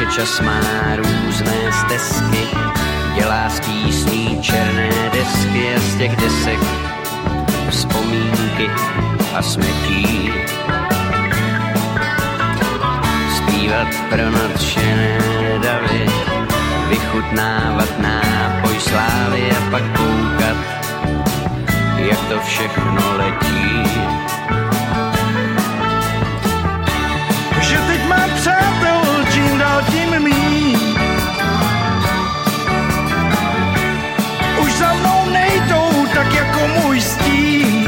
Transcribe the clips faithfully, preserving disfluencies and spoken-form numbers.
čas má různé stezky, dělá z písní černé desky a z těch desek vzpomínky a smetí. Zpívat pro nadšené davy, vychutnávat nápoj slávy a pak koukat, jak to všechno letí. Že teď mám přátel čím dál tím míň, už za mnou nejdou tak jako můj stín.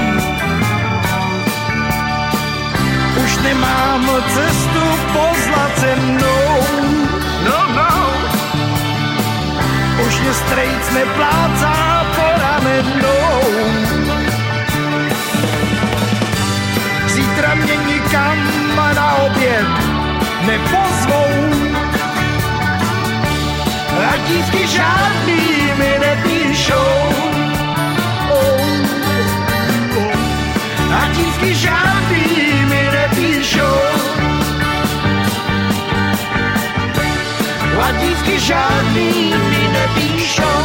Už nemám cestu pozlat se mnou, no no. Už mě strejc neplácá po ramenou. Zítra mě nikam na oběd nepozvou a dívky žádný mi nepíšou. Oh, oh. A dívky žádný mi nepíšou. A dívky žádný mi nepíšou.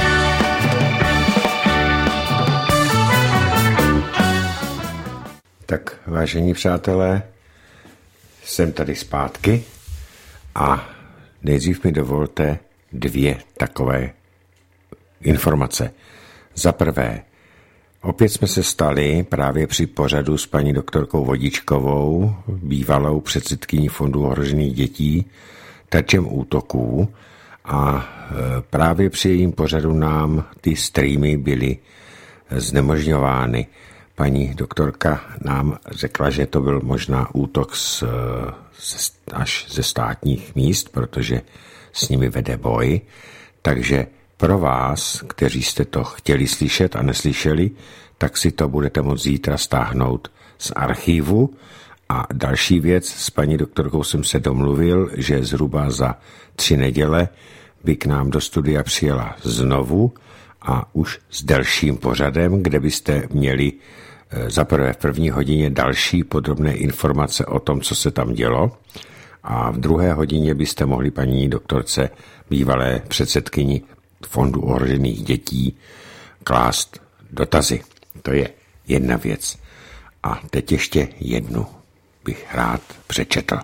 Tak, vážení přátelé, jsem tady zpátky a nejdřív mi dovolte dvě takové informace. Za prvé, opět jsme se stali právě při pořadu s paní doktorkou Vodičkovou, bývalou předsedkyní Fondu ohrožených dětí, terčem útoků a právě při jejím pořadu nám ty streamy byly znemožňovány. Paní doktorka nám řekla, že to byl možná útok z, z, až ze státních míst, protože s nimi vede boj. Takže pro vás, kteří jste to chtěli slyšet a neslyšeli, tak si to budete moct zítra stáhnout z archivu. A další věc, s paní doktorkou jsem se domluvil, že zhruba za tři neděle by k nám do studia přijela znovu a už s delším pořadem, kde byste měli za prvé v první hodině další podrobné informace o tom, co se tam dělo, a v druhé hodině byste mohli paní doktorce, bývalé předsedkyni Fondu ohrožených dětí, klást dotazy. To je jedna věc. A teď ještě jednu bych rád přečetl.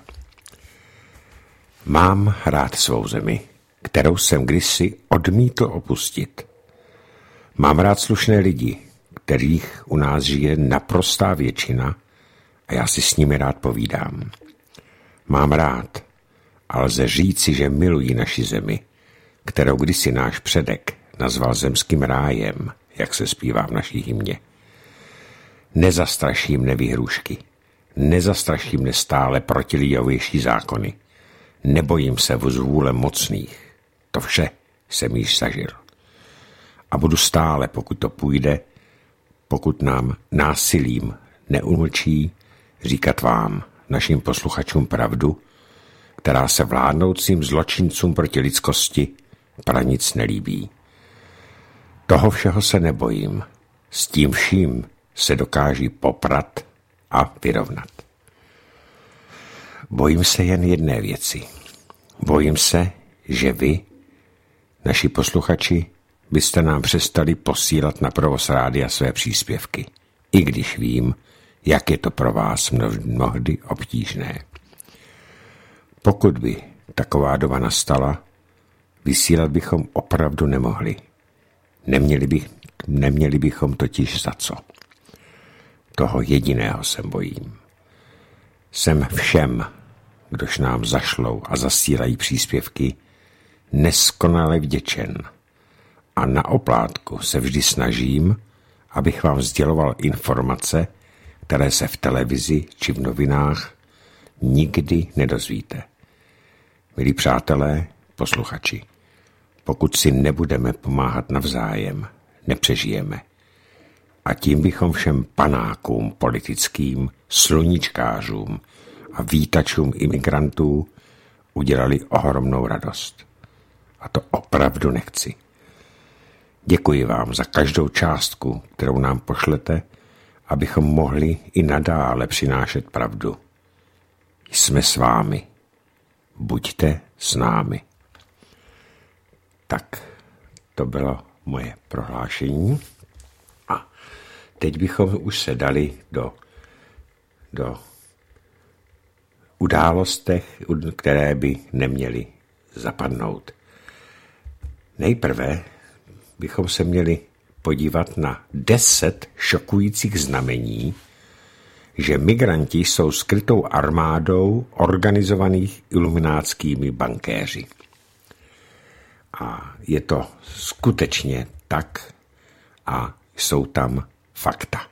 Mám rád svou zemi, kterou jsem kdysi odmítl opustit. Mám rád slušné lidi, kterých u nás žije naprostá většina a já si s nimi rád povídám. Mám rád a lze říci, že miluji naši zemi, kterou kdysi náš předek nazval zemským rájem, jak se zpívá v naší hymně. Nezastraší mne výhrušky, nezastraší mne stále protilidovější zákony. Nebojím se zvůle mocných, to vše jsem již zažil. A budu stále, pokud to půjde, pokud nám násilím neumlčí, říkat vám, našim posluchačům, pravdu, která se vládnoucím zločincům proti lidskosti pranic nelíbí. Toho všeho se nebojím, s tím vším se dokáží poprat a vyrovnat. Bojím se jen jedné věci. Bojím se, že vy, naši posluchači, byste nám přestali posílat na provoz rádia své příspěvky, i když vím, jak je to pro vás mnohdy obtížné. Pokud by taková doba nastala, vysílat bychom opravdu nemohli. Neměli, bych, neměli bychom totiž za co. Toho jediného se bojím. Jsem všem, kdož nám zašlou a zasílají příspěvky, neskonale vděčen. A na oplátku se vždy snažím, abych vám sděloval informace, které se v televizi či v novinách nikdy nedozvíte. Milí přátelé, posluchači, pokud si nebudeme pomáhat navzájem, nepřežijeme. A tím bychom všem panákům politickým, sluníčkářům a vítačům imigrantů udělali ohromnou radost. A to opravdu nechci. Děkuji vám za každou částku, kterou nám pošlete, abychom mohli i nadále přinášet pravdu. Jsme s vámi. buďte s námi. Tak, to bylo moje prohlášení. A teď bychom už se dali do, do událostech, které by neměly zapadnout. Nejprve bychom se měli podívat na deset šokujících znamení, že migranti jsou skrytou armádou organizovaných iluminátskými bankéři. A je to skutečně tak a jsou tam fakta.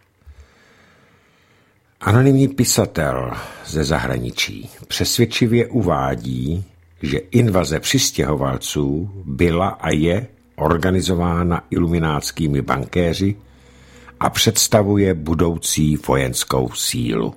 Anonymní pisatel ze zahraničí přesvědčivě uvádí, že invaze přistěhovalců byla a je organizována iluminátskými bankéři a představuje budoucí vojenskou sílu.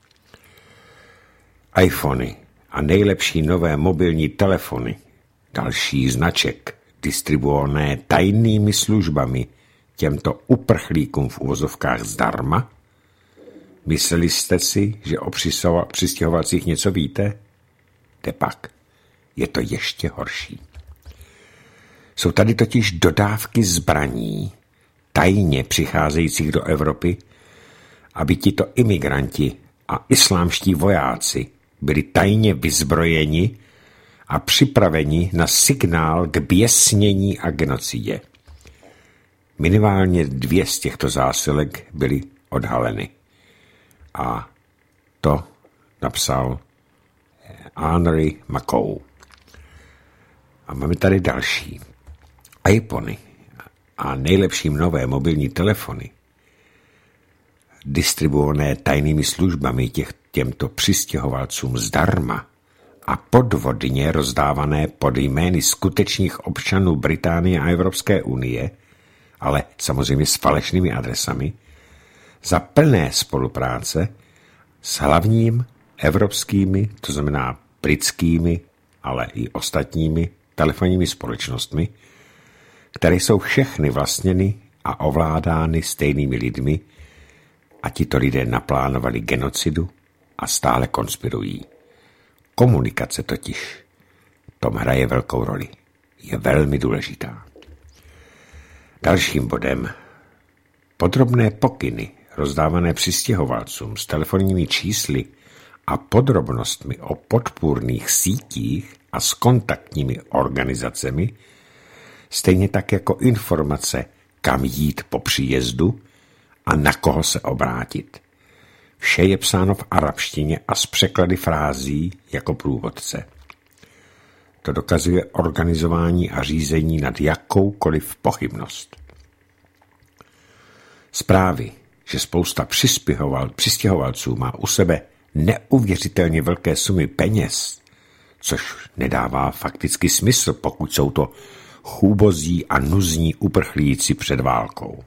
iPhony a nejlepší nové mobilní telefony, další značek distribuované tajnými službami těmto uprchlíkům v uvozovkách zdarma? Mysleli jste si, že o přistěhovalcích něco víte? Tepak, je to ještě horší. Jsou tady totiž dodávky zbraní, tajně přicházejících do Evropy, aby tito imigranti a islámští vojáci byli tajně vyzbrojeni a připraveni na signál k běsnění a genocidě. Minimálně dvě z těchto zásilek byly odhaleny. A to napsal Henry McCow. A máme tady další. iPhony a nejlepší nové mobilní telefony, distribuované tajnými službami těch, těmto přistěhovalcům zdarma a podvodně rozdávané pod jmény skutečných občanů Británie a Evropské unie, ale samozřejmě s falešnými adresami, za plné spolupráce s hlavním evropskými, to znamená britskými, ale i ostatními telefonními společnostmi, které jsou všechny vlastněny a ovládány stejnými lidmi a tito lidé naplánovali genocidu a stále konspirují. Komunikace totiž tom hraje velkou roli. Je velmi důležitá. Dalším bodem podrobné pokyny rozdávané přistěhovalcům s telefonními čísly a podrobnostmi o podpůrných sítích a s kontaktními organizacemi, stejně tak jako informace, kam jít po příjezdu a na koho se obrátit. Vše je psáno v arabštině a s překlady frází jako průvodce. To dokazuje organizování a řízení nad jakoukoliv pochybnost. Zprávy, že spousta přistěhovalců má u sebe neuvěřitelně velké sumy peněz, což nedává fakticky smysl, pokud jsou to chůbozí a nuzní uprchlíci před válkou.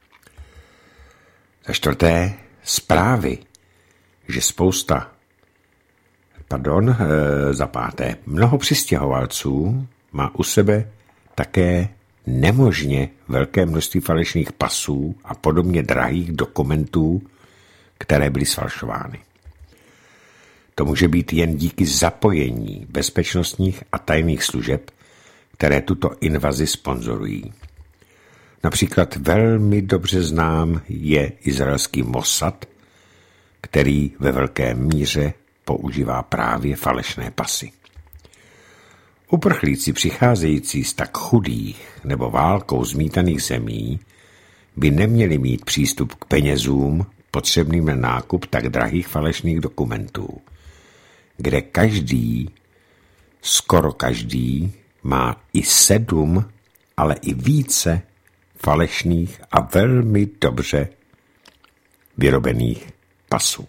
Za čtvrté, zprávy, že spousta, pardon, e, za páté, mnoho přistěhovalců má u sebe také nemožně velké množství falešných pasů a podobně drahých dokumentů, které byly sfalšovány. To může být jen díky zapojení bezpečnostních a tajných služeb, které tuto invazi sponzorují. Například velmi dobře znám je izraelský Mossad, který ve velké míře používá právě falešné pasy. Uprchlíci přicházející z tak chudých nebo válkou zmítaných zemí by neměli mít přístup k penězům potřebným na nákup tak drahých falešných dokumentů, kde každý, skoro každý, má i sedm, ale i více falešných a velmi dobře vyrobených pasů.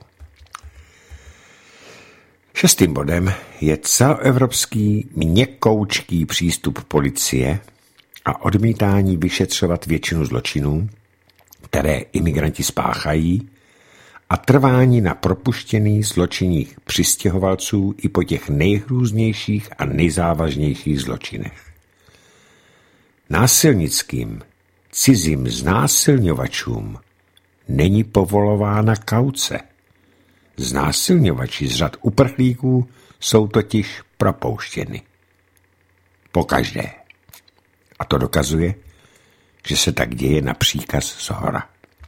Šestým bodem je celoevropský měkoučký přístup policie a odmítání vyšetřovat většinu zločinů, které imigranti spáchají, a trvání na propuštěných zločinných přistěhovalců i po těch nejhrůznějších a nejzávažnějších zločinech. Násilnickým, cizím znásilňovačům není povolována kauce. Znásilňovači z řad uprchlíků jsou totiž propouštěny. Pokaždé. A to dokazuje, že se tak děje na příkaz shora.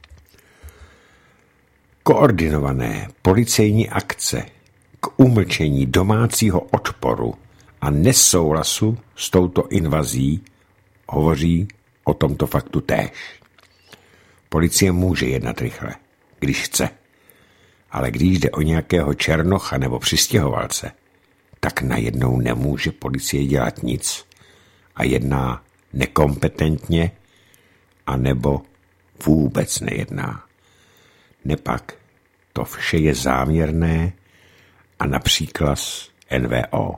Koordinované policejní akce k umlčení domácího odporu a nesouhlasu s touto invazí hovoří o tomto faktu též. Policie může jednat rychle, když chce, ale když jde o nějakého černocha nebo přistěhovalce, tak najednou nemůže policie dělat nic a jedná nekompetentně a nebo vůbec nejedná. Nepak to vše je záměrné a například N V O.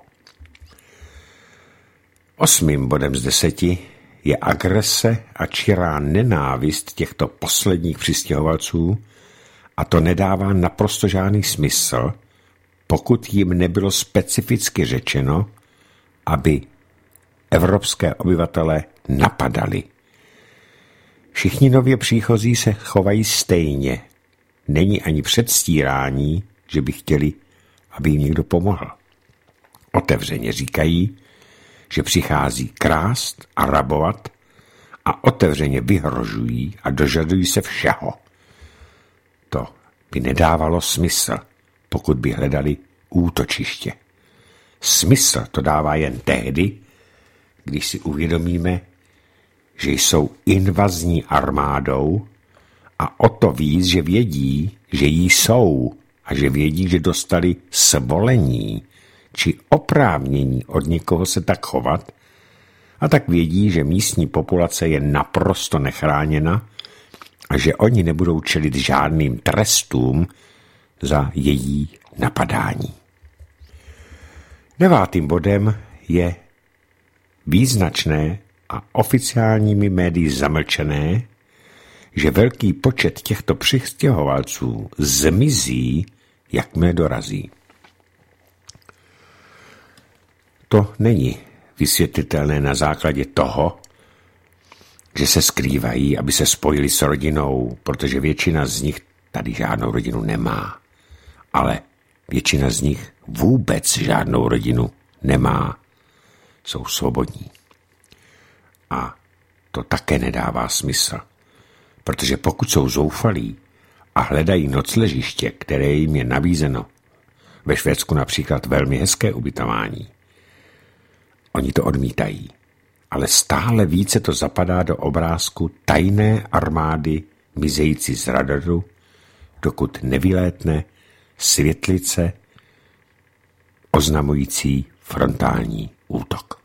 Osmým bodem z deseti je agrese a čirá nenávist těchto posledních přistěhovalců a to nedává naprosto žádný smysl, pokud jim nebylo specificky řečeno, aby evropské obyvatele napadali. Všichni nově příchozí se chovají stejně. Není ani předstírání, že by chtěli, aby jim někdo pomohl. Otevřeně říkají, že přichází krást a rabovat a otevřeně vyhrožují a dožadují se všeho. To by nedávalo smysl, pokud by hledali útočiště. Smysl to dává jen tehdy, když si uvědomíme, že jsou invazní armádou a o to víc, že vědí, že jí jsou a že vědí, že dostali svolení či oprávnění od někoho se tak chovat a tak vědí, že místní populace je naprosto nechráněna a že oni nebudou čelit žádným trestům za její napadání. Devátým bodem je význačné a oficiálními médii zamlčené, že velký počet těchto přistěhovalců zmizí, jakmile dorazí. To není vysvětlitelné na základě toho, že se skrývají, aby se spojili s rodinou, protože většina z nich tady žádnou rodinu nemá. Ale většina z nich vůbec žádnou rodinu nemá. Jsou svobodní. A to také nedává smysl, protože pokud jsou zoufalí a hledají nocležiště, které jim je nabízeno, ve Švédsku například velmi hezké ubytování, oni to odmítají, ale stále více to zapadá do obrázku tajné armády mizející z radaru, dokud nevylétne světlice oznamující frontální útok.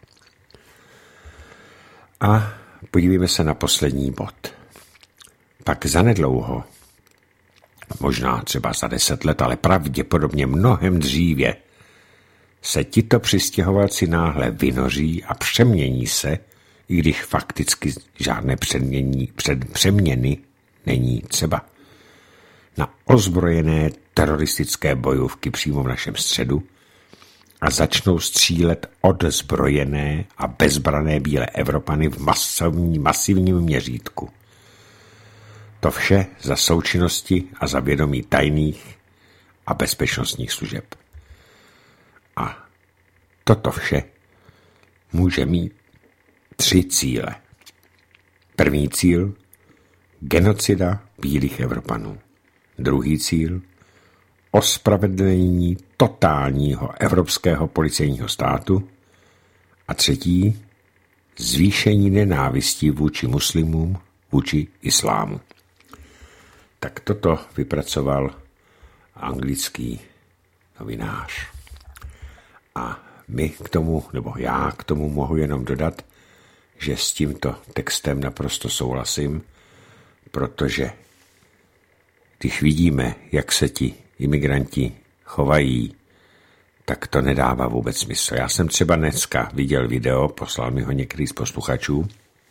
A podívejme se na poslední bod. Pak zanedlouho, možná třeba za deset let, ale pravděpodobně mnohem dříve, se tito přistěhovalci náhle vynoří a přemění se, i když fakticky žádné přemění, před, přeměny není třeba, na ozbrojené teroristické bojovky přímo v našem středu a začnou střílet odzbrojené a bezbrané bílé Evropany v masivní, masivním měřítku. To vše za součinnosti a za vědomí tajných a bezpečnostních služeb. A toto vše může mít tři cíle. První cíl – genocida bílých Evropanů. Druhý cíl – ospravedlnění totálního evropského policejního státu. A třetí – zvýšení nenávistí vůči muslimům, vůči islámu. Tak toto vypracoval anglický novinář. A my k tomu, nebo já k tomu mohu jenom dodat, že s tímto textem naprosto souhlasím, protože když vidíme, jak se ti imigranti chovají, tak to nedává vůbec smysl. Já jsem třeba dneska viděl video, poslal mi ho některý z posluchačů,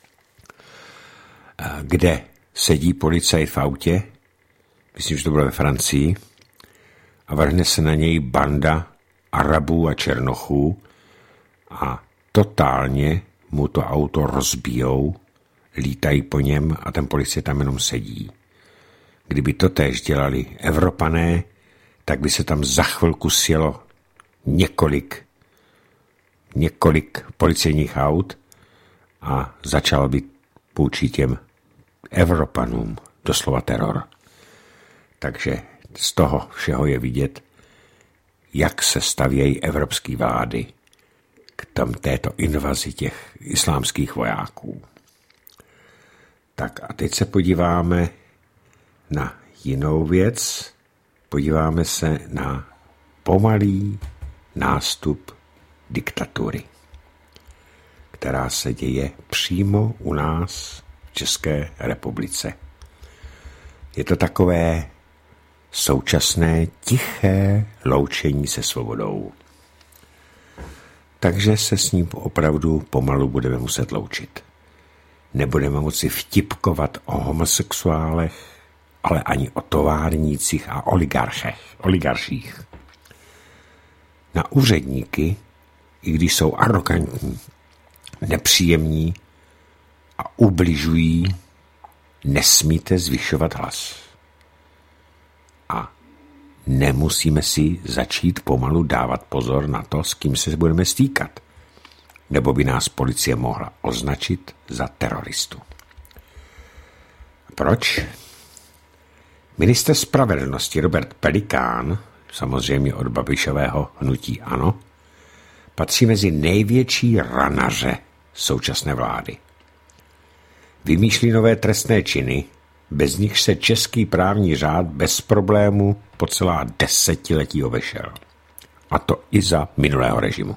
kde sedí policajt v autě, myslím, že to bylo ve Francii, a vrhne se na něj banda Arabů a Černochů a totálně mu to auto rozbijou, lítají po něm a ten policajt tam jenom sedí. Kdyby to též dělali Evropané, tak by se tam za chvilku sjelo několik několik policejních aut a začal být vůči těm Evropanům doslova teror. Takže z toho všeho je vidět, jak se stavějí evropské vlády k tam této invazi těch islámských vojáků. Tak a teď se podíváme na jinou věc. Podíváme se na pomalý nástup diktatury, která se děje přímo u nás v České republice. Je to takové současné tiché loučení se svobodou. Takže se s ním opravdu pomalu budeme muset loučit. Nebudeme moci vtipkovat o homosexuálech, ale ani o továrnících a oligarchech, oligarších. Na úředníky, i když jsou arrogantní, nepříjemní a ubližují, nesmíte zvyšovat hlas. A nemusíme si začít pomalu dávat pozor na to, s kým se budeme stýkat, nebo by nás policie mohla označit za teroristu. Proč? Ministr spravedlnosti Robert Pelikán, samozřejmě od Babišového hnutí ANO, patří mezi největší ranaře současné vlády. Vymýšlí nové trestné činy, bez nich se český právní řád bez problému po celá desetiletí obešel. A to i za minulého režimu.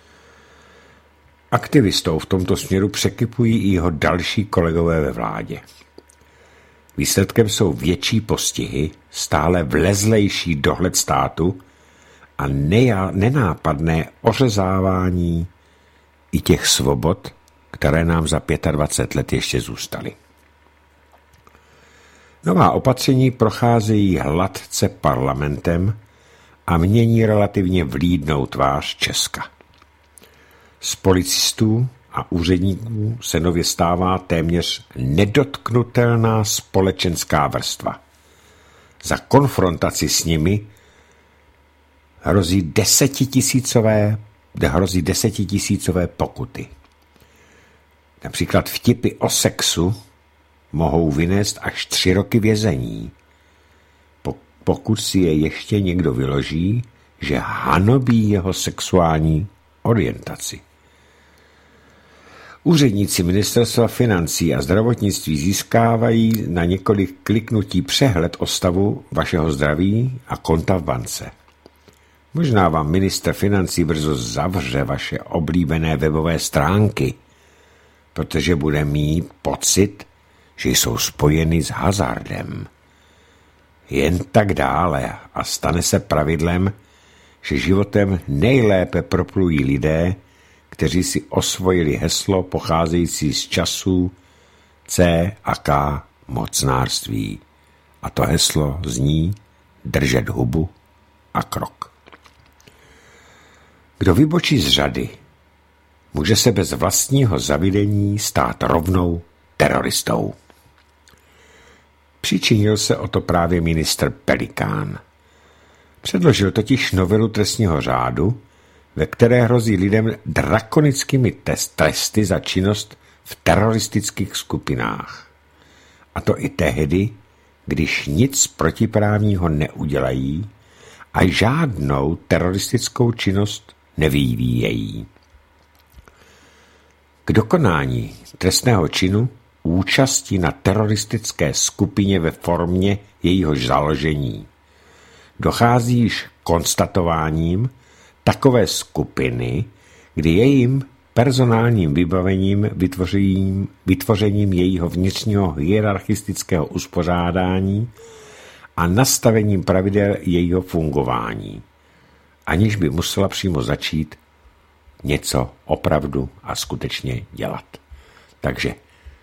Aktivistou v tomto směru překypují i jeho další kolegové ve vládě. Výsledkem jsou větší postihy, stále vlezlejší dohled státu a neja, nenápadné ořezávání i těch svobod, které nám za dvacet pět let ještě zůstaly. Nová opatření procházejí hladce parlamentem a mění relativně vlídnou tvář Česka. Z policistů a úředníků se nově stává téměř nedotknutelná společenská vrstva. Za konfrontaci s nimi hrozí desetitisícové, hrozí desetitisícové pokuty. Například vtipy o sexu mohou vynést až tři roky vězení, pokud si je ještě někdo vyloží, že hanobí jeho sexuální orientaci. Úředníci ministerstva financí a zdravotnictví získávají na několik kliknutí přehled o stavu vašeho zdraví a konta v bance. Možná vám ministr financí brzo zavře vaše oblíbené webové stránky, protože bude mít pocit, že jsou spojeny s hazardem. Jen tak dále a stane se pravidlem, že životem nejlépe proplují lidé, kteří si osvojili heslo pocházející z časů C a K mocnářství. A to heslo zní držet hubu a krok. Kdo vybočí z řady, může se bez vlastního zavidení stát rovnou teroristou. Přičinil se o to právě ministr Pelikán. Předložil totiž novelu trestního řádu, ve které hrozí lidem drakonickými tresty za činnost v teroristických skupinách. A to i tehdy, když nic protiprávního neudělají a žádnou teroristickou činnost nevyvíjejí. K dokonání trestného činu účasti na teroristické skupině ve formě jejíhož založení dochází již konstatováním takové skupiny, kdy jejím personálním vybavením, vytvořením, vytvořením jejího vnitřního hierarchistického uspořádání a nastavením pravidel jejího fungování, aniž by musela přímo začít něco opravdu a skutečně dělat. Takže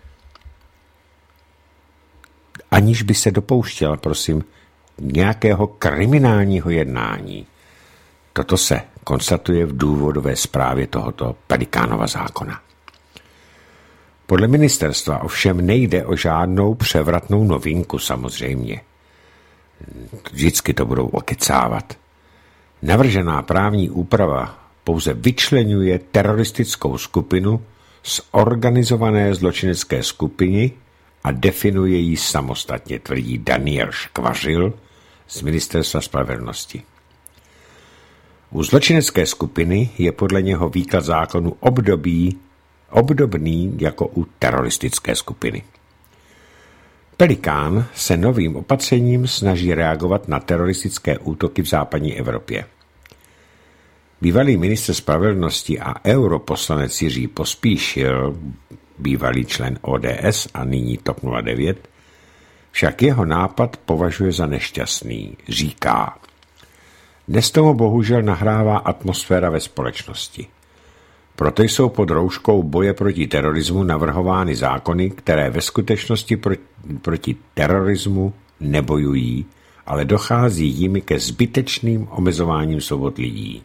aniž by se dopouštěla, prosím, nějakého kriminálního jednání. Toto se konstatuje v důvodové zprávě tohoto Pelikánova zákona. Podle ministerstva ovšem nejde o žádnou převratnou novinku samozřejmě. Vždycky to budou okecávat. Navržená právní úprava pouze vyčleňuje teroristickou skupinu z organizované zločinecké skupiny a definuje ji samostatně, tvrdí Daniel Škvařil z Ministerstva spravedlnosti. U zločinecké skupiny je podle něho výklad zákonu období, obdobný jako u teroristické skupiny. Pelikán se novým opatřením snaží reagovat na teroristické útoky v západní Evropě. Bývalý ministr spravedlnosti a europoslanec Jiří Pospíšil, bývalý člen O D S a nyní TOP nula devět, však jeho nápad považuje za nešťastný. Říká: dnes tomu bohužel nahrává atmosféra ve společnosti. Proto jsou pod rouškou boje proti terorismu navrhovány zákony, které ve skutečnosti proti, proti terorismu nebojují, ale dochází jimi ke zbytečným omezováním svobod lidí.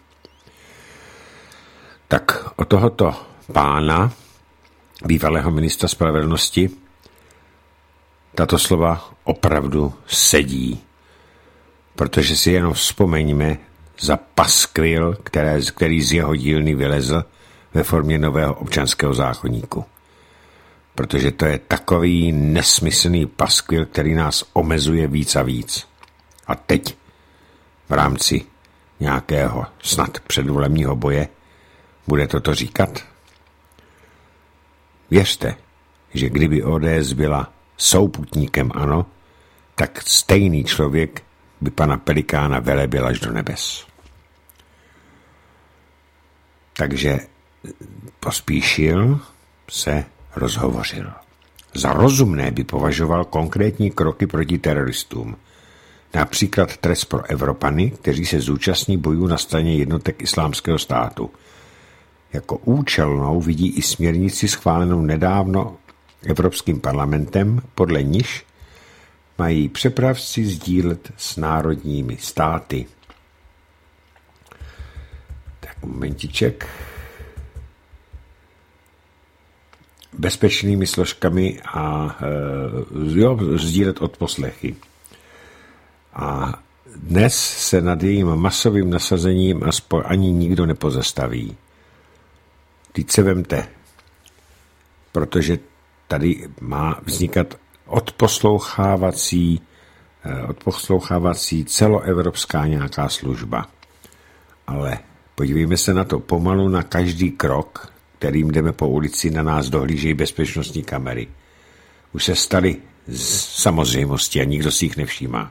Tak o tohoto pána, bývalého ministra spravedlnosti, tato slova opravdu sedí, protože si jenom vzpomeňme za paskvil, které, který z jeho dílny vylezl ve formě nového občanského zákoníku. Protože to je takový nesmyslný paskvil, který nás omezuje víc a víc. A teď v rámci nějakého snad předvolebního boje bude toto říkat? Věřte, že kdyby O D S byla souputníkem ANO, tak stejný člověk by pana Pelikána velebil až do nebes. Takže Pospíšil se rozhovořil. Za rozumné by považoval konkrétní kroky proti teroristům, například trest pro Evropany, kteří se zúčastní bojů na straně jednotek Islámského státu. Jako účelnou vidí i směrnici schválenou nedávno Evropským parlamentem, podle níž mají přepravci sdílet s národními státy. Tak momentiček. Bezpečnými složkami a e, jo, sdílet odposlechy. A dnes se nad jejím masovým nasazením aspoň ani nikdo nepozastaví. Teď se vemte, protože tady má vznikat odposlouchávací, odposlouchávací celoevropská nějaká služba. Ale podívejme se na to pomalu, na každý krok, kterým jdeme po ulici, na nás dohlížejí bezpečnostní kamery. Už se staly samozřejmosti a nikdo si jich nevšímá.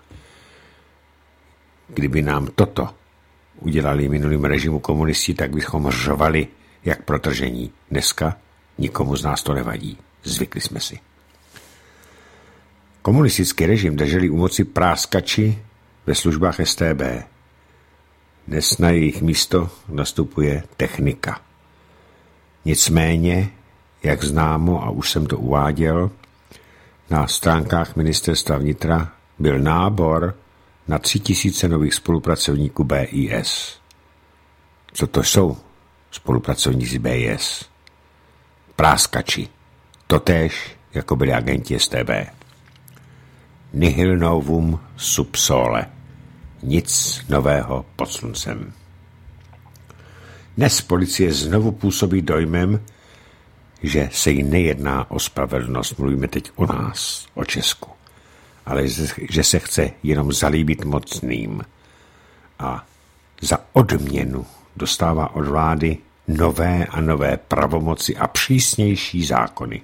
Kdyby nám toto udělali minulým režimu komunisti, tak bychom řvali jak protržení. Dneska nikomu z nás to nevadí. Zvykli jsme si. Komunistický režim drželi u moci práskači ve službách S T B. Dnes na jejich místo nastupuje technika. Nicméně, jak známo, a už jsem to uváděl, na stránkách ministerstva vnitra byl nábor na tři tisíce nových spolupracovníků B I S. Co to jsou spolupracovníci B I S? Práskači. Totéž, jako byli agenti S T B. Nihil novum sub sole. Nic nového pod sluncem. Dnes policie znovu působí dojmem, že se jí nejedná o spravedlnost, mluvíme teď o nás, o Česku, ale že se chce jenom zalíbit mocným a za odměnu dostává od vlády nové a nové pravomoci a přísnější zákony.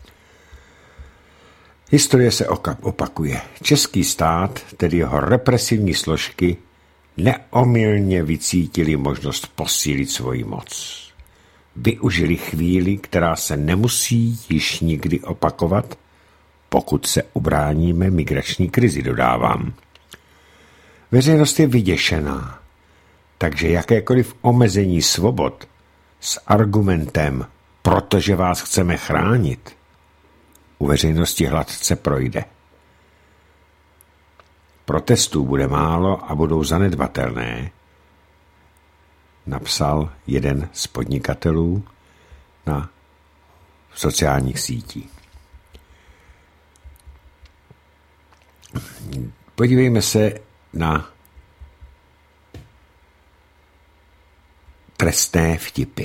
Historie se opakuje. Český stát, tedy jeho represivní složky, neomylně vycítili možnost posílit svoji moc. Využili chvíli, která se nemusí již nikdy opakovat, pokud se ubráníme migrační krizi, dodávám. Veřejnost je vyděšená, takže jakékoliv omezení svobod s argumentem, protože vás chceme chránit, u veřejnosti hladce projde. Protestů bude málo a budou zanedbatelné, napsal jeden z podnikatelů na sociálních sítích. Podívejme se na trestné vtipy.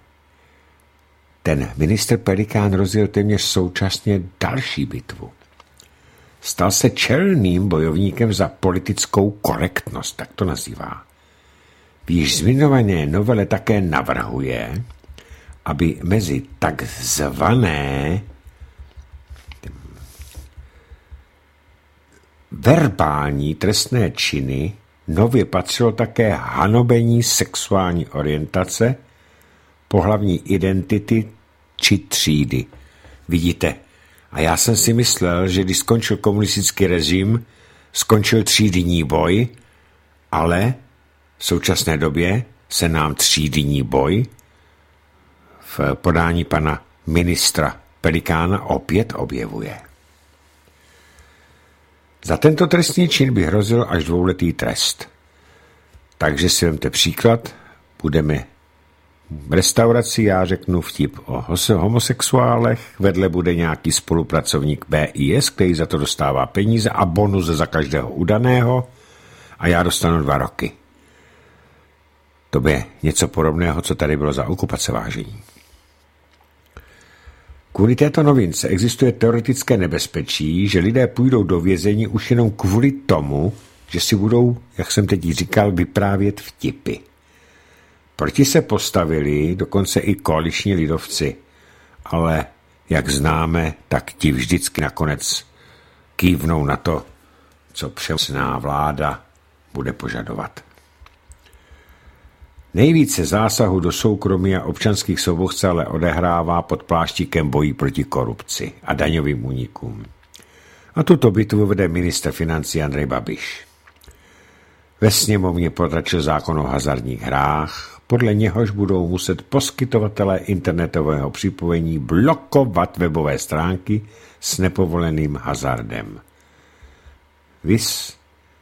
Ten ministr Pelikán rozjel téměř současně další bitvu. Stal se čelným bojovníkem za politickou korektnost, tak to nazývá. V již zmiňované novele také navrhuje, aby mezi takzvané verbální trestné činy nově patřilo také hanobení sexuální orientace, pohlavní identity či třídy. Vidíte, a já jsem si myslel, že když skončil komunistický režim, skončil třídní boj, ale v současné době se nám třídní boj v podání pana ministra Pelikána opět objevuje. Za tento trestný čin by hrozil až dvouletý trest. Takže si vemte příklad, budeme v restauraci, já řeknu vtip o homosexuálech, vedle bude nějaký spolupracovník B I S, který za to dostává peníze a bonus za každého udaného a já dostanu dva roky. To by je něco podobného, co tady bylo za okupace, vážení. Kvůli této novince existuje teoretické nebezpečí, že lidé půjdou do vězení už jenom kvůli tomu, že si budou, jak jsem teď říkal, vyprávět vtipy. Proti se postavili dokonce i koaliční lidovci, ale jak známe, tak ti vždycky nakonec kývnou na to, co přemocná vláda bude požadovat. Nejvíce zásahu do soukromí a občanských svobod se ale odehrává pod pláštíkem bojí proti korupci a daňovým únikům. A tuto bitvu vede ministr financí Andrej Babiš. Ve sněmovně protračil zákon o hazardních hrách, podle něhož budou muset poskytovatelé internetového připojení blokovat webové stránky s nepovoleným hazardem. Vys,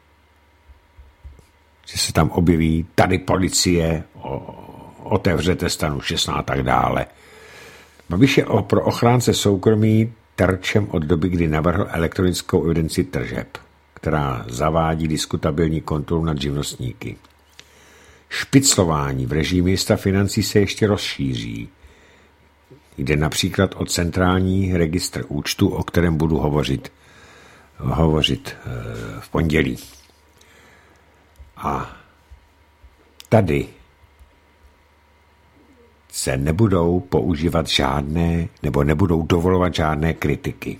že se tam objeví tady policie, otevřete stranu šestnáct a tak dále. Babiš je pro ochránce soukromí terčem od doby, kdy navrhl elektronickou evidenci tržeb, která zavádí diskutabilní kontrolu nad živnostníky. Špiclování v režii ministra financí se ještě rozšíří. Jde například o centrální registr účtu, o kterém budu hovořit, hovořit v pondělí. A tady se nebudou používat žádné, nebo nebudou dovolovat žádné kritiky.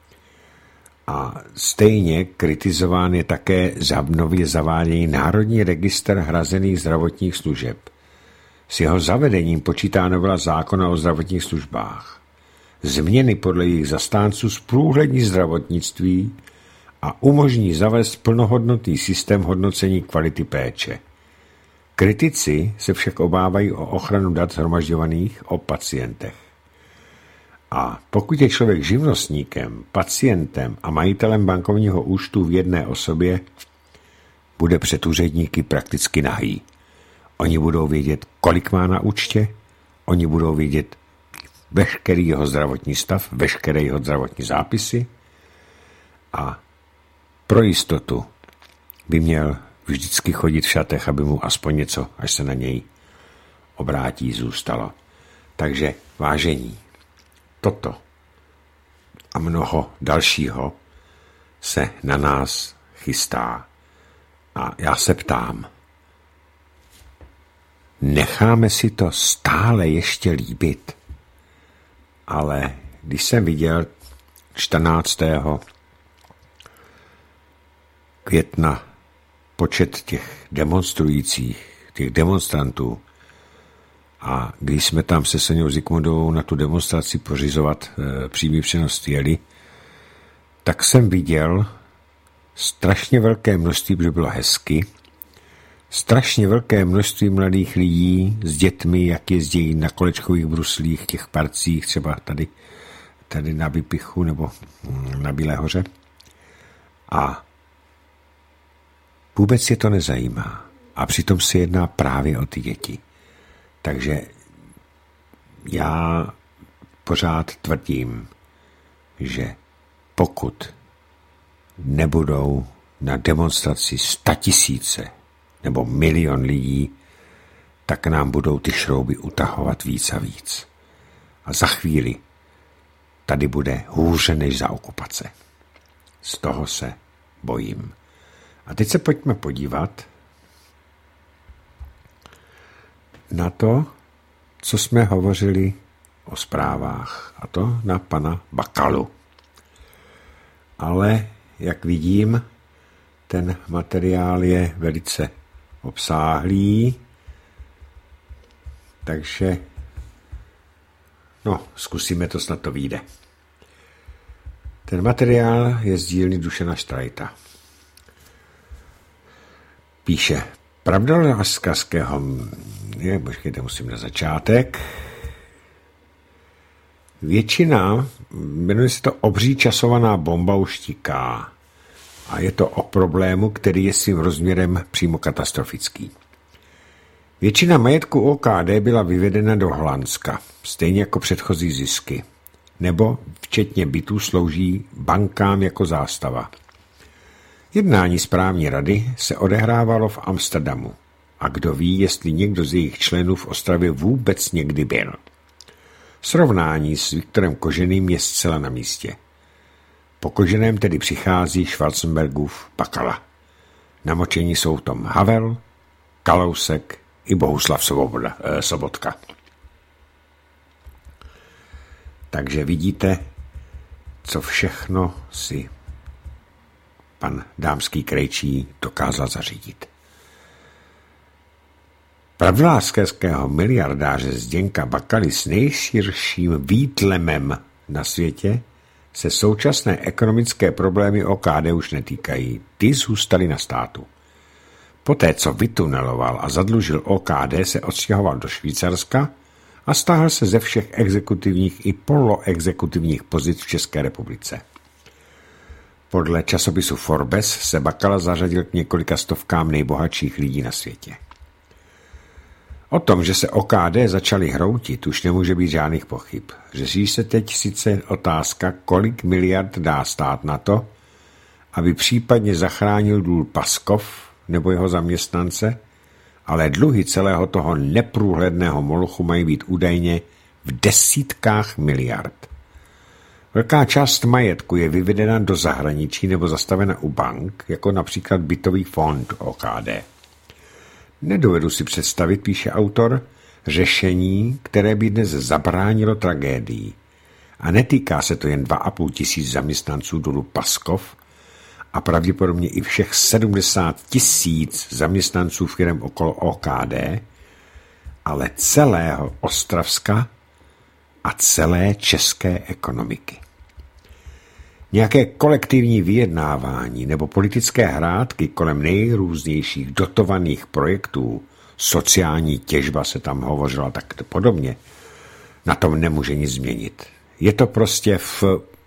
A stejně kritizován je také nově zavádění Národní registr hrazených zdravotních služeb. S jeho zavedením počítá novela zákona o zdravotních službách. Změny podle jejich zastánců zprůhlední zdravotnictví a umožní zavést plnohodnotný systém hodnocení kvality péče. Kritici se však obávají o ochranu dat shromažďovaných o pacientech. A pokud je člověk živnostníkem, pacientem a majitelem bankovního účtu v jedné osobě, bude před úředníky prakticky nahý. Oni budou vědět, kolik má na účtě, oni budou vědět veškerý jeho zdravotní stav, veškeré jeho zdravotní zápisy a pro jistotu by měl vždycky chodit v šatech, aby mu aspoň něco, až se na něj obrátí, zůstalo. Takže vážení, toto a mnoho dalšího se na nás chystá. A já se ptám, necháme si to stále ještě líbit? Ale když jsem viděl čtrnáctého května počet těch demonstrujících, těch demonstrantů, a když jsme tam se Soňou Zikmundovou na tu demonstraci pořizovat e, přímý přenos jeli, tak jsem viděl strašně velké množství, protože bylo hezky, strašně velké množství mladých lidí s dětmi, jak jezdí na kolečkových bruslích, těch parcích, třeba tady, tady na Vypichu nebo na Bílé hoře. A vůbec je to nezajímá. A přitom se jedná právě o ty děti. Takže já pořád tvrdím, že pokud nebudou na demonstraci statisíce nebo milion lidí, tak nám budou ty šrouby utahovat víc a víc. A za chvíli tady bude hůře než za okupace. Z toho se bojím. A teď se pojďme podívat na to, co jsme hovořili o zprávách, a to na pana Bakalu. Ale, jak vidím, ten materiál je velice obsáhlý, takže no, zkusíme to, snad to vyjde. Ten materiál je z dílny Dušana Štrajta. Píše, pravda z Kaského, je, počkejte, musím na začátek. Většina, jmenuje se to obří časovaná bomba, už tiká. A je to o problému, který je svým rozměrem přímo katastrofický. Většina majetku O K D byla vyvedena do Holandska, stejně jako předchozí zisky. Nebo včetně bytů slouží bankám jako zástava. Jednání správní rady se odehrávalo v Amsterdamu. A kdo ví, jestli někdo z jejich členů v Ostravě vůbec někdy byl. Srovnání s Viktorem Koženým je zcela na místě. Po Koženém tedy přichází Schwarzenbergův Bakala. Namočení jsou Tom Havel, Kalousek i Bohuslav Svoboda, eh, Sobotka. Takže vidíte, co všechno si pan dámský krejčí dokázal zařídit. Pravdlářského miliardáře Zdeňka Bakaly s nejširším výtlemem na světě se současné ekonomické problémy O K D už netýkají. Ty zůstaly na státu. Poté, co vytuneloval a zadlužil O K D, se odstěhoval do Švýcarska a stáhl se ze všech exekutivních i poloexekutivních pozic v České republice. Podle časopisu Forbes se Bakala zařadil k několika stovkám nejbohatších lidí na světě. O tom, že se O K D začaly hroutit, už nemůže být žádných pochyb. Řeší se teď sice otázka, kolik miliard dá stát na to, aby případně zachránil důl Paskov nebo jeho zaměstnance, ale dluhy celého toho neprůhledného molochu mají být údajně v desítkách miliard. Velká část majetku je vyvedena do zahraničí nebo zastavena u bank, jako například bytový fond O K D. Nedovedu si představit, píše autor, řešení, které by dnes zabránilo tragédii. A netýká se to jen dva a půl tisíc zaměstnanců dolu Paskov a pravděpodobně i všech sedmdesát tisíc zaměstnanců firem okolo O K D, ale celého Ostravska a celé české ekonomiky. Nějaké kolektivní vyjednávání nebo politické hrátky kolem nejrůznějších dotovaných projektů, sociální těžba se tam hovořila tak podobně, na tom nemůže nic změnit. Je to prostě v...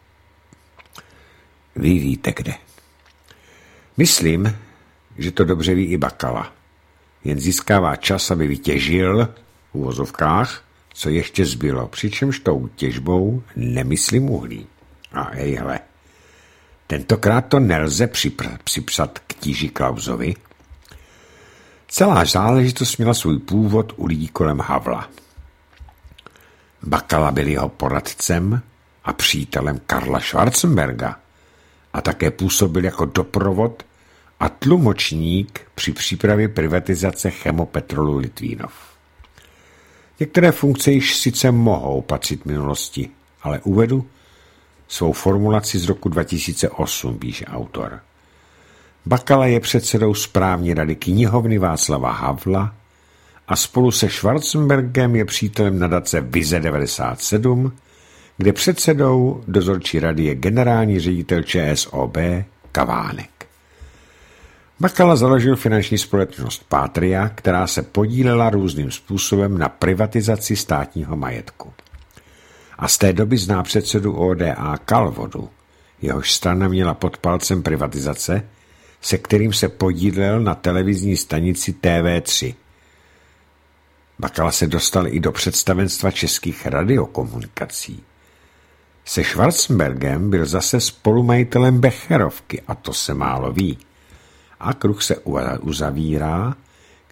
Vy víte kde. Myslím, že to dobře ví i Bakala. Jen získává čas, aby vytěžil v uvozovkách, co ještě zbylo, přičemž tou těžbou nemyslím uhlí. A ejhle, tentokrát to nelze připr- připsat k tíži Klausovi. Celá záležitost měla svůj původ u lidí kolem Havla. Bakala byl jeho poradcem a přítelem Karla Schwarzenberga a také působil jako doprovod a tlumočník při přípravě privatizace Chemopetrolu Litvínov. Některé funkce již sice mohou patřit minulosti, ale uvedu svou formulaci z roku dva tisíce osm, píše autor. Bakala je předsedou správní rady knihovny Václava Havla a spolu se Schwarzenbergem je přítelem nadace Vize devadesát sedm, kde předsedou dozorčí rady je generální ředitel ČSOB Kavánek. Bakala založil finanční společnost Patria, která se podílela různým způsobem na privatizaci státního majetku. A z té doby zná předsedu O D A Kalvodu, jehož strana měla pod palcem privatizace, se kterým se podílel na televizní stanici T V tři. Bakala se dostal i do představenstva českých radiokomunikací. Se Schwarzenbergem byl zase spolumajitelem Becherovky, a to se málo ví. A kruh se uzavírá,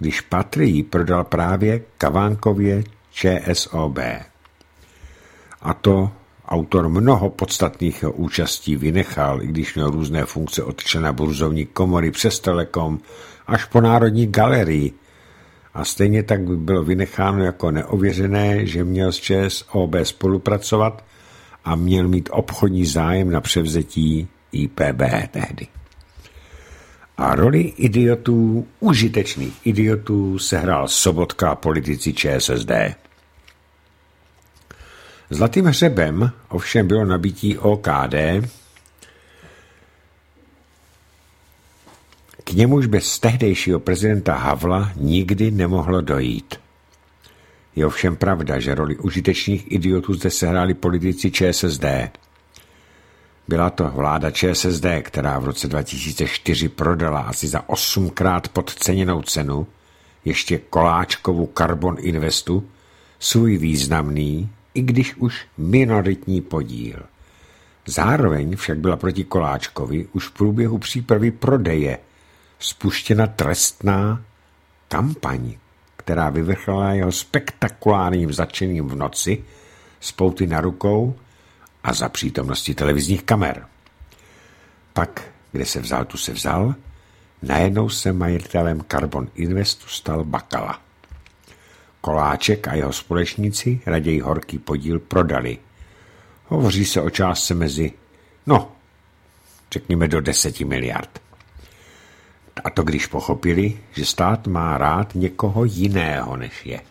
když Patrii prodal právě Kavánkově ČSOB. A to autor mnoho podstatných účastí vynechal, i když měl různé funkce od člena burzovní komory přes Telekom až po Národní galerii. A stejně tak by bylo vynecháno jako neověřené, že měl s ČSOB spolupracovat a měl mít obchodní zájem na převzetí I P B tehdy. A roli idiotů, užitečných idiotů, sehrál Sobotka a politici ČSSD. Zlatým hřebem ovšem bylo nabití O K D, k němuž bez tehdejšího prezidenta Havla nikdy nemohlo dojít. Je ovšem pravda, že roli užitečných idiotů zde sehráli politici ČSSD. Byla to vláda ČSSD, která v roce dva tisíce čtyři prodala asi za osmkrát podceněnou cenu ještě Koláčkovu Carbon Investu svůj významný, i když už minoritní podíl. Zároveň však byla proti Koláčkovi už v průběhu přípravy prodeje spuštěna trestná kampaň, která vyvrcholila jeho spektakulárním zatčením v noci s pouty na rukou a za přítomnosti televizních kamer. Pak, kde se vzal, tu se vzal, najednou se majitelem Carbon Investu stal Bakala. Koláček a jeho společníci raději horký podíl prodali. Hovoří se o částce mezi, no, řekněme do deseti miliard. A to když pochopili, že stát má rád někoho jiného než je.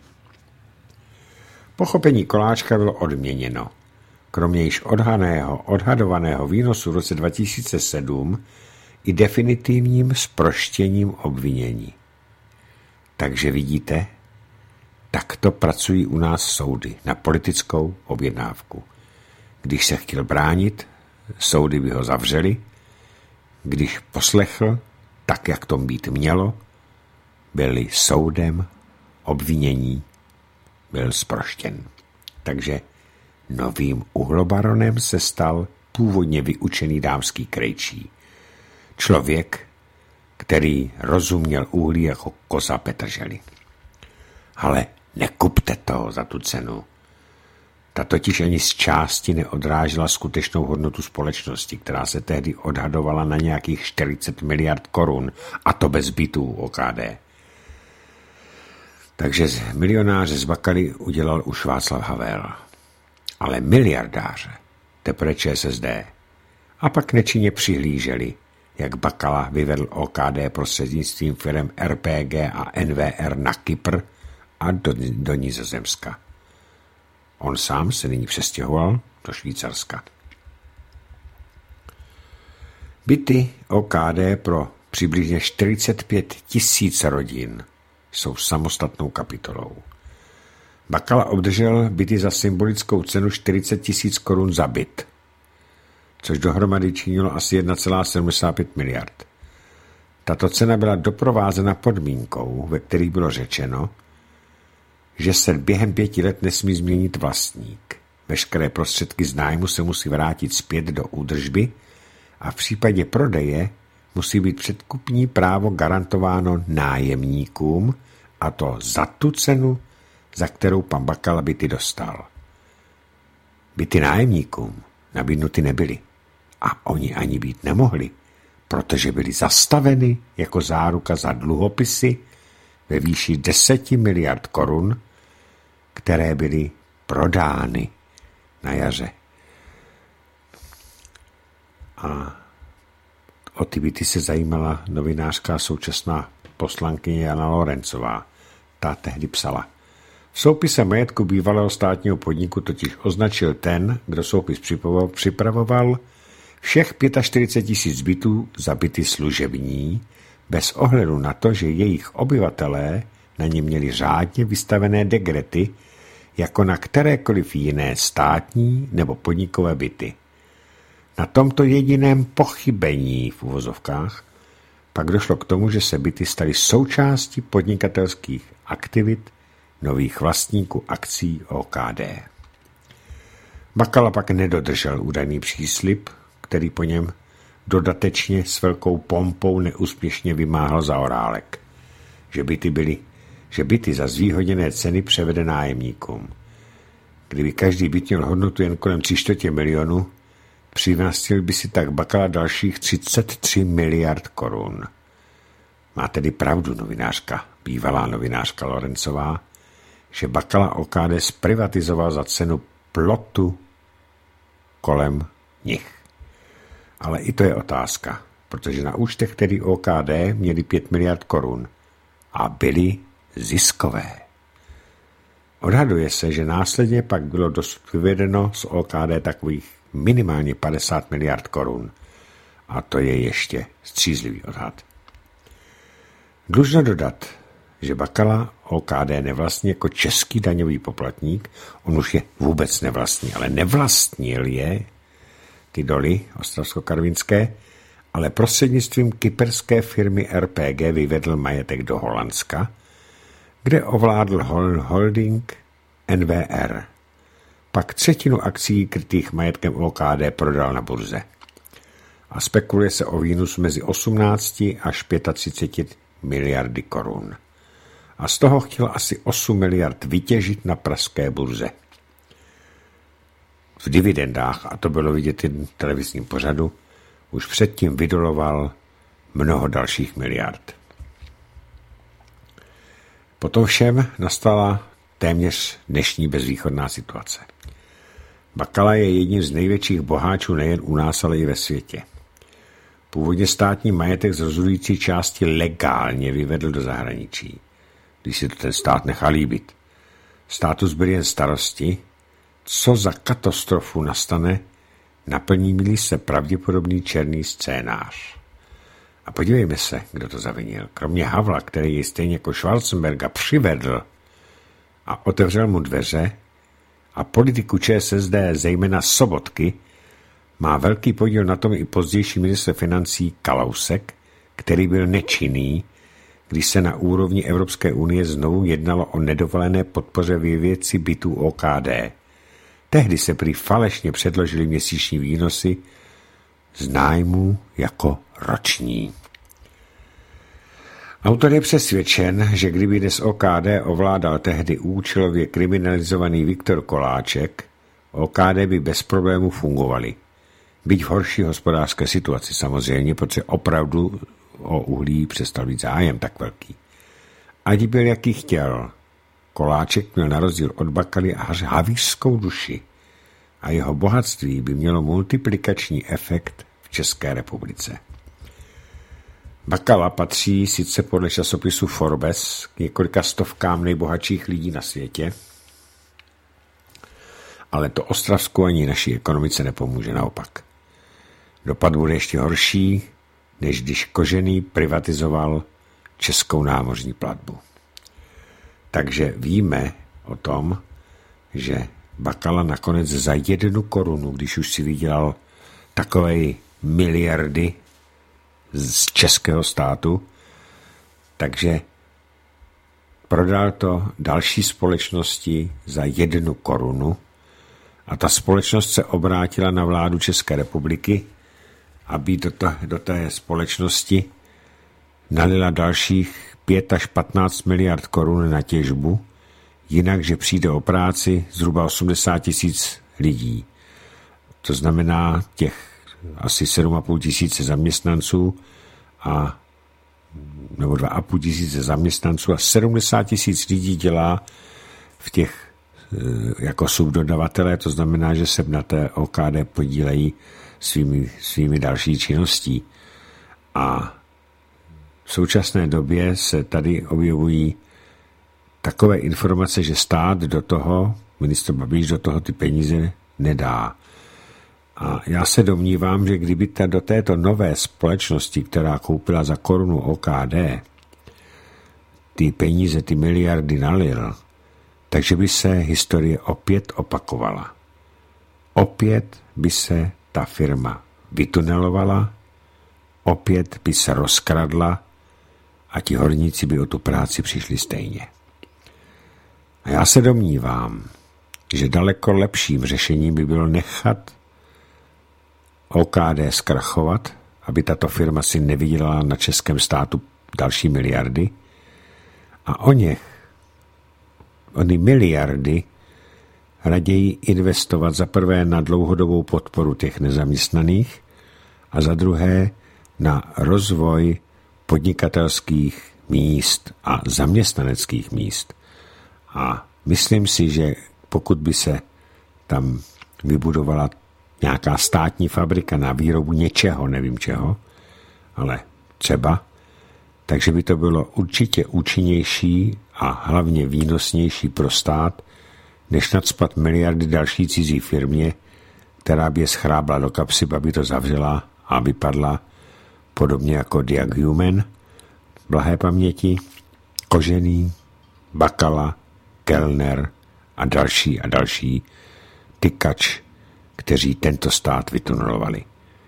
Pochopení Koláčka bylo odměněno. Kromě již odhaného, odhadovaného výnosu v roce dva tisíce sedm i definitivním zproštěním obvinění. Takže vidíte, takto pracují u nás soudy na politickou objednávku. Když se chtěl bránit, soudy by ho zavřeli. Když poslechl, tak jak to být mělo, byli soudem obvinění, byl zproštěn. Takže novým uhlobaronem se stal původně vyučený dámský krejčí. Člověk, který rozuměl uhlí jako koza Petržely. Ale nekupte toho za tu cenu. Ta totiž ani z části neodrážela skutečnou hodnotu společnosti, která se tehdy odhadovala na nějakých čtyřicet miliard korun, a to bez bytů O K D. Takže z milionáře z Bakaly udělal už Václav Havel. Ale miliardáře teprve ČSSD. A pak nečinně přihlíželi, jak Bakala vyvedl O K D prostřednictvím firem R P G a N V R na Kypr a do, do Nizozemska. On sám se nyní přestěhoval do Švýcarska. Byty O K D pro přibližně čtyřicet pět tisíc rodin jsou samostatnou kapitolou. Bakala obdržel byty za symbolickou cenu čtyřicet tisíc korun za byt, což dohromady činilo asi jedna celá sedmdesát pět miliard. Tato cena byla doprovázena podmínkou, ve kterých bylo řečeno, že se během pěti let nesmí změnit vlastník. Veškeré prostředky z nájmu se musí vrátit zpět do údržby a v případě prodeje musí být předkupní právo garantováno nájemníkům, a to za tu cenu, za kterou pan Bakala byty dostal. Byty nájemníkům nabídnuty nebyly a oni ani být nemohli, protože byly zastaveny jako záruka za dluhopisy ve výši deseti miliard korun, které byly prodány na jaře. A o ty byty se zajímala novinářka současná poslankyně Jana Lorencová. Ta tehdy psala: v soupise majetku bývalého státního podniku totiž označil ten, kdo soupis připravoval, všech čtyřicet pět tisíc bytů za byty služební, bez ohledu na to, že jejich obyvatelé na ně měli řádně vystavené dekrety, jako na kterékoliv jiné státní nebo podnikové byty. Na tomto jediném pochybení v uvozovkách pak došlo k tomu, že se byty staly součástí podnikatelských aktivit nových vlastníků akcí O K D. Bakala pak nedodržel údajný příslib, který po něm dodatečně s velkou pompou neúspěšně vymáhal Zaorálek. že byty byly, že byty za zvýhodněné ceny převede nájemníkům. Kdyby každý byt měl hodnotu jen kolem tři čtvrtě milionu, přivnastil by si tak Bakala dalších třicet tři miliard korun. Má tedy pravdu novinářka, bývalá novinářka Lorencová, že Bakala O K D zprivatizoval za cenu plotu kolem nich. Ale i to je otázka, protože na účtech tedy O K D měli pět miliard korun a byly ziskové. Odhaduje se, že následně pak bylo dosud vyvedeno z O K D takových minimálně padesát miliard korun. A to je ještě střízlivý odhad. Dlužno dodat, že Bakala O K D nevlastní jako český daňový poplatník, on už je vůbec nevlastní, ale nevlastnil je ty doly ostravsko-karvinské, ale prostřednictvím kyperské firmy R P G vyvedl majetek do Holandska, kde ovládl holding N V R. Pak třetinu akcií krytých majetkem O K D prodal na burze. A spekuluje se o výnos mezi osmnáct až třicet pět miliardy korun. A z toho chtěl asi osm miliard vytěžit na pražské burze. V dividendách, a to bylo vidět v televizním pořadu, už předtím vydoloval mnoho dalších miliard. Potom všem nastala téměř dnešní bezvýchodná situace. Bakala je jedním z největších boháčů nejen u nás, ale i ve světě. Původně státní majetek z rozhodující části legálně vyvedl do zahraničí, když si to ten stát nechá líbit. Státu zbyly jen starosti, co za katastrofu nastane, naplní-li se pravděpodobný černý scénář. A podívejme se, kdo to zavinil. Kromě Havla, který ji stejně jako Schwarzenberga přivedl a otevřel mu dveře, a politiku Č S S D, zejména Sobotky, má velký podíl na tom i pozdější ministr financí Kalousek, který byl nečinný, když se na úrovni Evropské unie znovu jednalo o nedovolené podpoře ve věci bytů O K D. Tehdy se prý falešně předložili měsíční výnosy z nájmu jako roční. Autor je přesvědčen, že kdyby dnes O K D ovládal tehdy účelově kriminalizovaný Viktor Koláček, O K D by bez problémů fungovaly. Byť v horší hospodářské situaci samozřejmě, protože opravdu o uhlí přestal být zájem tak velký. Ať byl jaký chtěl, Koláček měl na rozdíl od Bakaly havířskou duši a jeho bohatství by mělo multiplikační efekt v České republice. Bakala patří sice podle časopisu Forbes k několika stovkám nejbohatších lidí na světě, ale to Ostravsku ani naší ekonomice nepomůže, naopak. Dopad bude ještě horší, než když Kožený privatizoval Českou námořní platbu. Takže víme o tom, že Bakala nakonec za jednu korunu, když už si vydělal takové miliardy z českého státu, takže prodal to další společnosti za jednu korunu a ta společnost se obrátila na vládu České republiky, aby do, to, do té společnosti nalila dalších pět až patnáct miliard korun na těžbu, jinak, že přijde o práci zhruba osmdesát tisíc lidí. To znamená těch asi sedm a půl tisíce zaměstnanců a nebo dva a půl tisíce zaměstnanců a sedmdesát tisíc lidí dělá v těch jako subdodavatelé, to znamená, že se na té O K D podílejí svými, svými další činností. A v současné době se tady objevují takové informace, že stát do toho, ministr Babiš do toho ty peníze nedá. A já se domnívám, že kdyby ta do této nové společnosti, která koupila za korunu O K D, ty peníze, ty miliardy nalil, takže by se historie opět opakovala. Opět by se ta firma vytunelovala, opět by se rozkradla a ti horníci by o tu práci přišli stejně. A já se domnívám, že daleko lepším řešením by bylo nechat O K D zkrachovat, aby tato firma si nevydělala na českém státu další miliardy A o ně, ony miliardy, raději investovat za prvé na dlouhodobou podporu těch nezaměstnaných a za druhé na rozvoj podnikatelských míst a zaměstnaneckých míst. A myslím si, že pokud by se tam vybudovala nějaká státní fabrika na výrobu něčeho, nevím čeho, ale třeba, takže by to bylo určitě účinnější a hlavně výnosnější pro stát, než nacpat miliardy další cizí firmě, která by je schrábla do kapsy, aby to zavřela a vypadla podobně jako Diag Human, blahé paměti, Kožený, Bakala, Kellner a další a další tykač, kteří tento stát vytunelovali.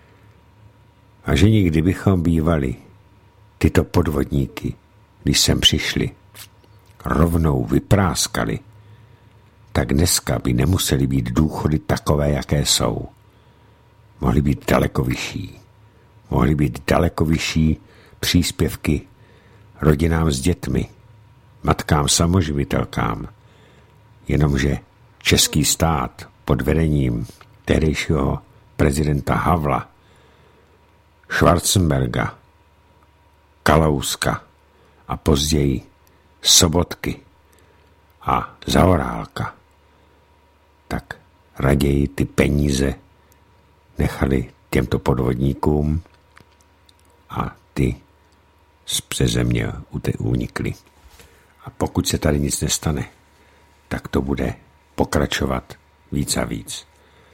A že nikdy bychom bývali tyto podvodníky, když sem přišli, rovnou vypráskali, tak dneska by nemuseli být důchody takové, jaké jsou. Mohly být daleko vyšší. Mohly být daleko vyšší příspěvky rodinám s dětmi, matkám samoživitelkám, jenomže český stát pod vedením tehdejšího prezidenta Havla, Schwarzenberga, Kalouska a později Sobotky a Zaorálka, tak raději ty peníze nechali těmto podvodníkům a ty ze země unikly. A pokud se tady nic nestane, tak to bude pokračovat víc a víc.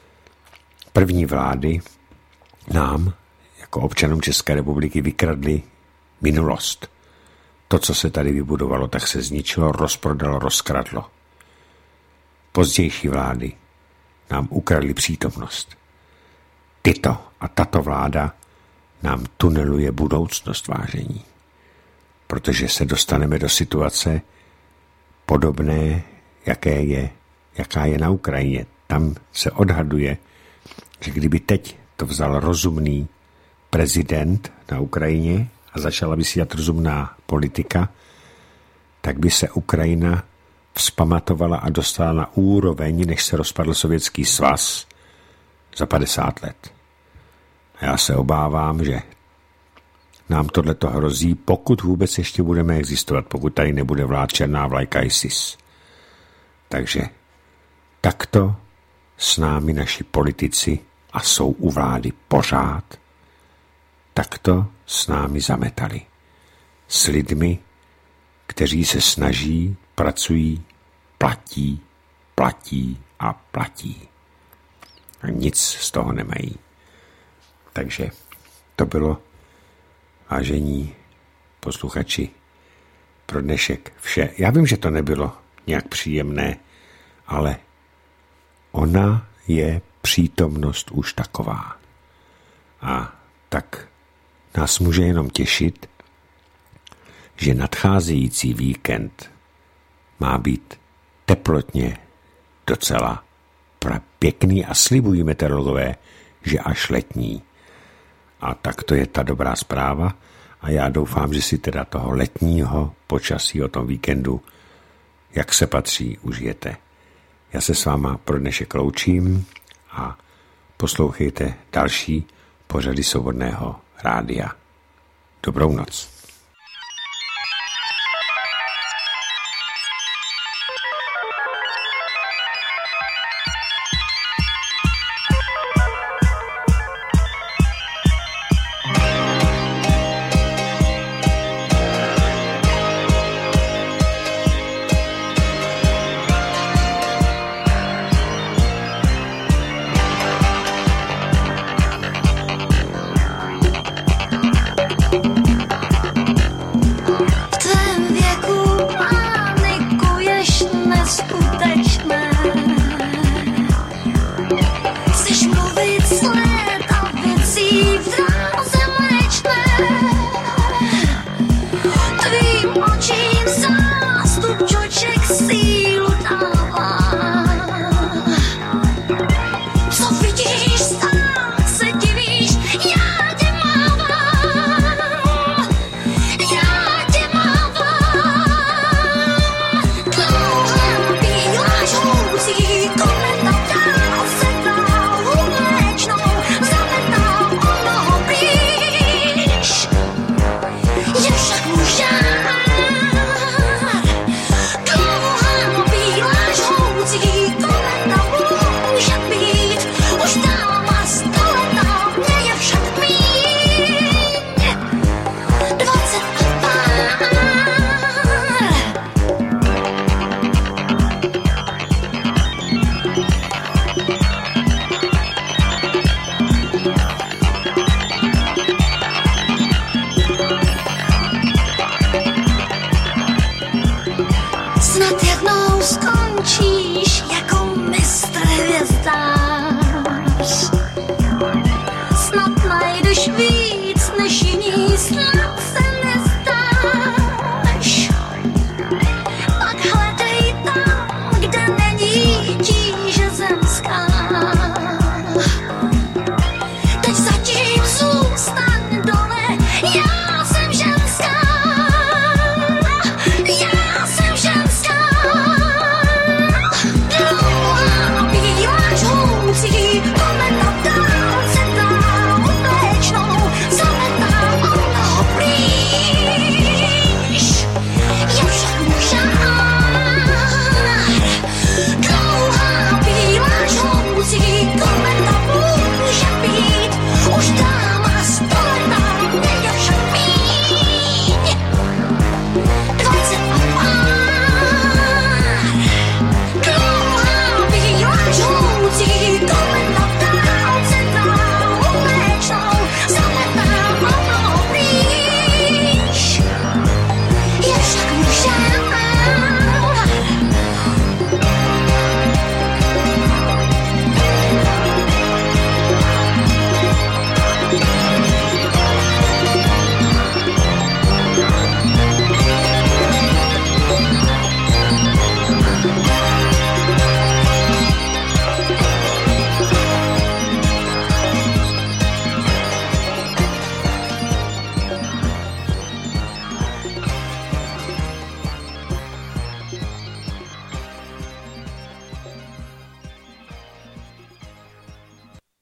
První vlády nám, jako občanům České republiky, vykradly minulost. To, co se tady vybudovalo, tak se zničilo, rozprodalo, rozkradlo. Pozdější vlády nám ukradly přítomnost. Tyto a tato vláda nám tuneluje budoucnost, vážení. Protože se dostaneme do situace podobné, jaké je, jaká je na Ukrajině. Tam se odhaduje, že kdyby teď to vzal rozumný prezident na Ukrajině a začala by si dělat rozumná politika, tak by se Ukrajina vzpamatovala a dostala na úroveň, než se rozpadl Sovětský svaz za padesát let. A já se obávám, že nám tohleto hrozí, pokud vůbec ještě budeme existovat, pokud tady nebude vlád černá vlajka ISIS. Takže takto s námi naši politici a jsou u vlády pořád, takto s námi zametali. S lidmi, kteří se snaží, pracují, platí, platí a platí. A nic z toho nemají. Takže to bylo, vážení posluchači, pro dnešek vše. Já vím, že to nebylo nějak příjemné, ale ona je přítomnost už taková. A tak nás může jenom těšit, že nadcházející víkend má být teplotně docela pěkný a slibují meteorologové, že až letní. A tak to je ta dobrá zpráva a já doufám, že si teda toho letního počasí o tom víkendu, jak se patří, užijete. Já se s váma pro dnešek loučím a poslouchejte další pořady Svobodného rádia. Dobrou noc. Tvým